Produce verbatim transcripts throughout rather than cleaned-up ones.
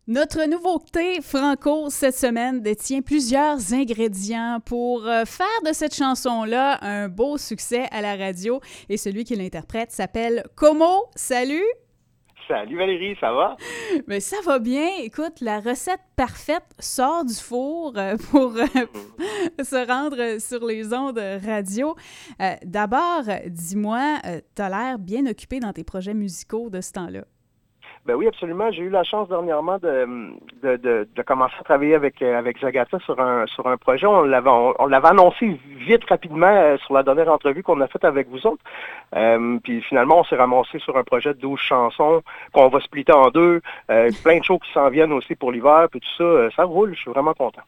Notre nouveauté franco cette semaine détient plusieurs ingrédients pour euh, faire de cette chanson-là un beau succès à la radio. Et celui qui l'interprète s'appelle Como. Salut! Salut Valérie, ça va? Mais ça va bien. Écoute, la recette parfaite sort du four euh, pour euh, Mhm. se rendre sur les ondes radio. Euh, D'abord, dis-moi, euh, t'as l'air bien occupé dans tes projets musicaux de ce temps-là. Ben oui, absolument. J'ai eu la chance dernièrement de, de, de, de commencer à travailler avec, euh, avec Zagata sur un, sur un projet. On l'avait, on, on l'avait annoncé vite, rapidement, euh, sur la dernière entrevue qu'on a faite avec vous autres. Euh, puis finalement, on s'est ramassé sur un projet de douze chansons qu'on va splitter en deux. Euh, plein de shows qui s'en viennent aussi pour l'hiver, puis tout ça. Euh, ça roule, je suis vraiment content.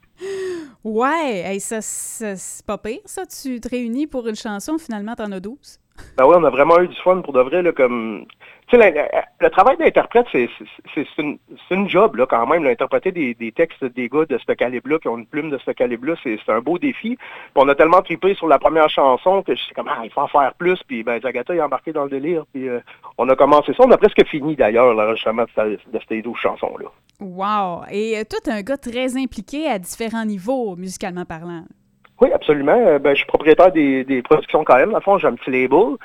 Ouais, hey, ça, ça, c'est pas pire, ça. Tu te réunis pour une chanson, finalement, t'en as douze. Ben oui, on a vraiment eu du fun pour de vrai, là, comme... Tu sais, la- la- le travail d'interprète, c'est c'est- c'est une, c'est une job, là, quand même, là, interpréter des, des textes des gars de ce calibre-là, qui ont une plume de ce calibre-là, c'est c'est un beau défi. Puis on a tellement trippé sur la première chanson que je sais comme, ah, il faut en faire plus, puis ben, Zagata est embarqué dans le délire, puis euh, on a commencé ça. On a presque fini, d'ailleurs, l'enregistrement de, cette- de ces douze chansons-là. Wow! Et euh, toi, t'es un gars très impliqué à différents niveaux, musicalement parlant. Oui, absolument. Euh, ben, je suis propriétaire des, des productions K M. Dans le fond, j'ai un petit label.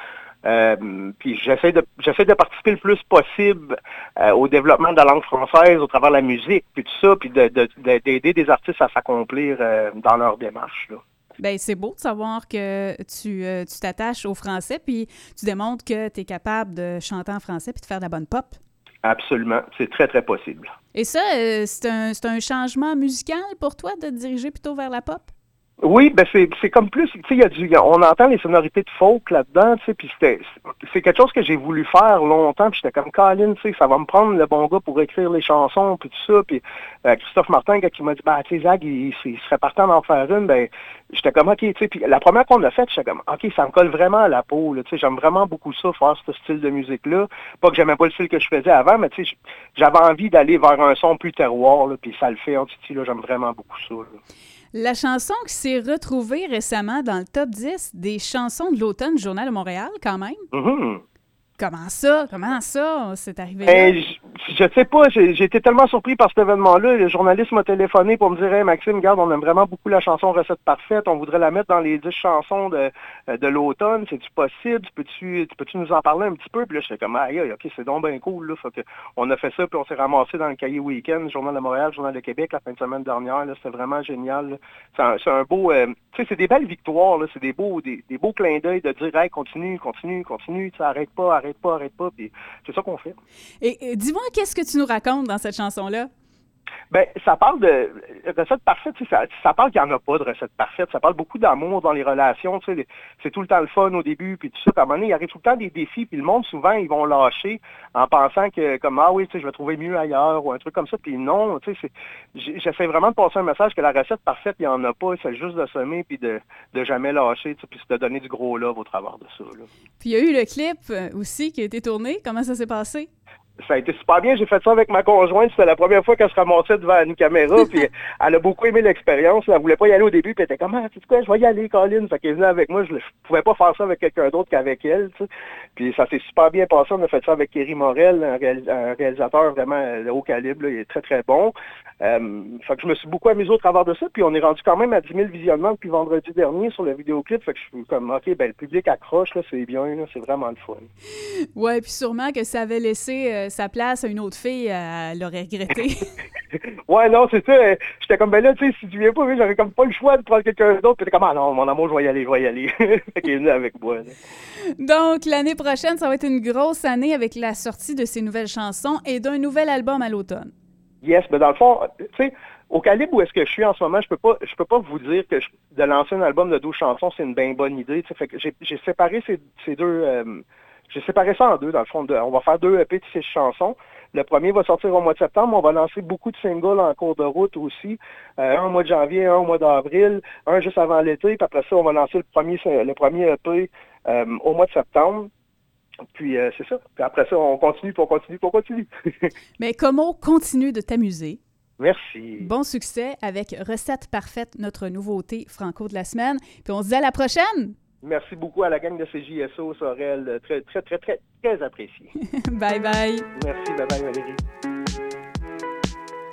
Euh, puis j'essaie de j'essaie de participer le plus possible euh, au développement de la langue française au travers de la musique, puis tout ça, puis de, de- de- d'aider des artistes à s'accomplir euh, dans leur démarche, là. Ben, c'est beau de savoir que tu euh, tu t'attaches au français, puis tu démontres que tu es capable de chanter en français puis de faire de la bonne pop. Absolument. C'est très, très possible. Et ça, euh, c'est un, c'est un changement musical pour toi de te diriger plutôt vers la pop? Oui, ben c'est c'est comme plus, tu sais, il y a du, il y a- on entend les sonorités de folk là-dedans, tu sais, puis c'était, c'est quelque chose que j'ai voulu faire longtemps, puis j'étais comme Colin, tu sais, ça va me prendre le bon gars pour écrire les chansons, puis tout ça, puis euh, Christophe Martin, quand il m'a dit, bah, tu sais, Zag, il, il serait partant d'en faire une, ben, j'étais comme, ok, tu sais, puis la première qu'on a faite, j'étais comme, ok, ça me colle vraiment à la peau, là, tu sais, j'aime vraiment beaucoup ça, faire ce style de musique-là, pas que j'aimais pas le style que je faisais avant, mais tu sais, j'avais envie d'aller vers un son plus terroir, là, puis ça le fait en Titi, là, j'aime vraiment beaucoup ça, là. La chanson qui s'est retrouvée récemment dans le top dix des chansons de l'automne du Journal de Montréal, quand même. Mhm. Comment ça? Comment ça? C'est arrivé là? Ben, je, je sais pas, j'ai j'ai été tellement surpris par cet événement-là. Le journaliste m'a téléphoné pour me dire, hey, Maxime, regarde, on aime vraiment beaucoup la chanson Recette parfaite, on voudrait la mettre dans les dix chansons de, de l'automne, c'est-tu possible? Tu peux-tu tu peux-tu nous en parler un petit peu? Puis là, j'étais comme, aïe, aïe, ok, c'est donc bien cool, là. Fait que on a fait ça, puis on s'est ramassé dans le cahier week-end, Journal de Montréal, Journal de Québec, la fin de semaine dernière, là, c'était vraiment génial, là. C'est un, c'est un beau, euh, tu sais, c'est des belles victoires, là, c'est des beaux, des, des beaux clins d'œil de dire, hey, continue, continue, continue, tu sais, arrête pas, arrête pas, arrête pas, puis c'est ça qu'on fait. Et, et dis-moi, qu'est-ce que tu nous racontes dans cette chanson-là? Ben, ça parle de recette parfaite, tu sais, ça, ça parle qu'il n'y en a pas de recette parfaite. Ça parle beaucoup d'amour dans les relations, tu sais, les- c'est tout le temps le fun au début, puis tout ça. Puis à un moment donné, il arrive tout le temps des défis, puis le monde, souvent, ils vont lâcher en pensant que, comme, ah oui, tu sais, je vais trouver mieux ailleurs, ou un truc comme ça. Puis non, tu sais, c'est- j'ai- j'essaie vraiment de passer un message que la recette parfaite, il n'y en a pas. C'est juste de semer, puis de, de jamais lâcher, tu sais, puis de donner du gros love au travers de ça, là. Puis il y a eu le clip euh, aussi qui a été tourné. Comment ça s'est passé? Ça a été super bien. J'ai fait ça avec ma conjointe. C'était la première fois qu'elle se ramassait devant une caméra. Puis elle a beaucoup aimé l'expérience. Elle voulait pas y aller au début. Puis elle était comme, ah, tu sais quoi, je vais y aller, Colin. Fait qu'elle est venue avec moi. Je ne pouvais pas faire ça avec quelqu'un d'autre qu'avec elle, tu sais. Puis ça s'est super bien passé. On a fait ça avec Kerry Morel, un, réalis- un réalisateur vraiment de haut calibre, là. Il est très, très bon. Euh, fait que je me suis beaucoup amusé au travers de ça. Puis on est rendu quand même à dix mille visionnements depuis vendredi dernier sur le vidéoclip. Fait que je suis comme, OK, ben le public accroche, là, c'est bien, là, c'est vraiment le fun. Ouais, puis sûrement que ça avait laissé euh, sa place à une autre fille, euh, elle l'aurait regretté. Ouais, non, c'est ça. euh, J'étais comme, ben là, tu sais, si tu viens pas, oui, j'aurais comme pas le choix de prendre quelqu'un d'autre. Puis t'es comme, ah non, mon amour, je vais y aller, je vais y aller. Fait qu'il est venu avec moi, là. Donc, l'année prochaine, ça va être une grosse année avec la sortie de ces nouvelles chansons et d'un nouvel album à l'automne. Yes, mais dans le fond, tu sais, au calibre où est-ce que je suis en ce moment, je peux pas, je peux pas vous dire que je- de lancer un album de douze chansons, c'est une bien bonne idée. Tu sais, fait que j'ai j'ai séparé ces, ces deux, euh, j'ai séparé ça en deux, dans le fond. De- on va faire deux E P de six chansons. Le premier va sortir au mois de septembre. On va lancer beaucoup de singles en cours de route aussi. Euh, un au mois de janvier, un au mois d'avril, un juste avant l'été. Puis après ça, on va lancer le premier, le premier E P euh, au mois de septembre. Puis euh, c'est ça. Puis après ça, on continue, puis on continue, puis on continue. Mais Como continue de t'amuser. Merci. Bon succès avec Recette parfaite, notre nouveauté franco de la semaine. Puis on se dit à la prochaine! Merci beaucoup à la gang de C J S O, Sorel. Très, très, très, très, très apprécié. Bye bye! Merci, bye bye Valérie.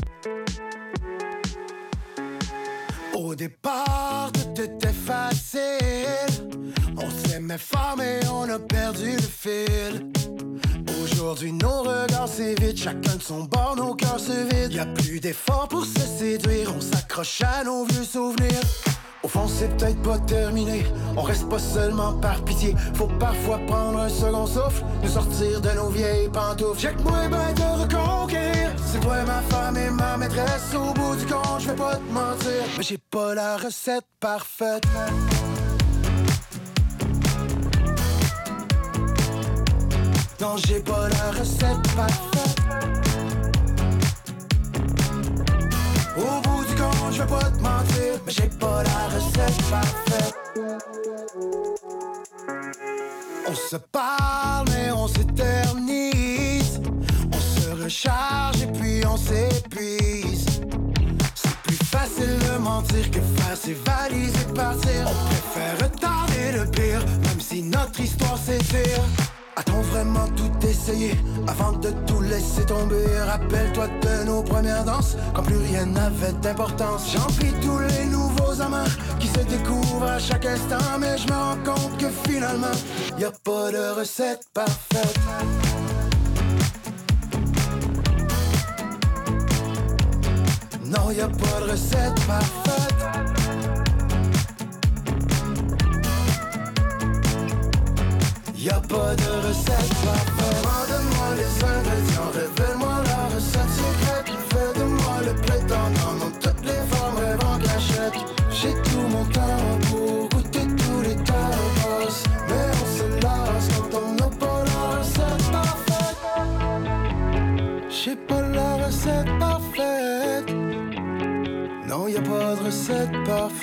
Au départ, tout était facile. On s'aimait fort, mais on a perdu le fil. Aujourd'hui, nos regards s'évitent, chacun de son bord, nos cœurs se vident. Y'a plus d'efforts pour se séduire, on s'accroche à nos vieux souvenirs. Au fond, c'est peut-être pas terminé, on reste pas seulement par pitié. Faut parfois prendre un second souffle, nous sortir de nos vieilles pantoufles. Check-moi ben de reconquérir, c'est toi ma femme et ma maîtresse. Au bout du compte, je vais pas te mentir, mais j'ai pas la recette parfaite. Non, j'ai pas la recette parfaite. Au bout du compte, je vais pas te mentir, mais j'ai pas la recette parfaite. On se parle, mais on s'éternise. On se recharge et puis on s'épuise. C'est plus facile de mentir que faire ses valises et partir. On préfère retarder le pire, même si notre histoire s'étire. A-t-on vraiment tout essayé avant de tout laisser tomber? Rappelle-toi de nos premières danses, quand plus rien n'avait d'importance. J'en prie tous les nouveaux amants qui se découvrent à chaque instant, mais je me rends compte que finalement, y a pas de recette parfaite. Non, y a pas de recette parfaite. Y'a pas de recette parfaite. Demande-moi les ingrédients, révèle-moi la recette secrète qui fait de moi le prétendant dans toutes les formes, rêve en cachette. J'ai tout mon temps pour goûter tous les tapas, mais on se lasse quand on n'a pas la recette parfaite. J'ai pas la recette parfaite. Non, y'a pas de recette parfaite.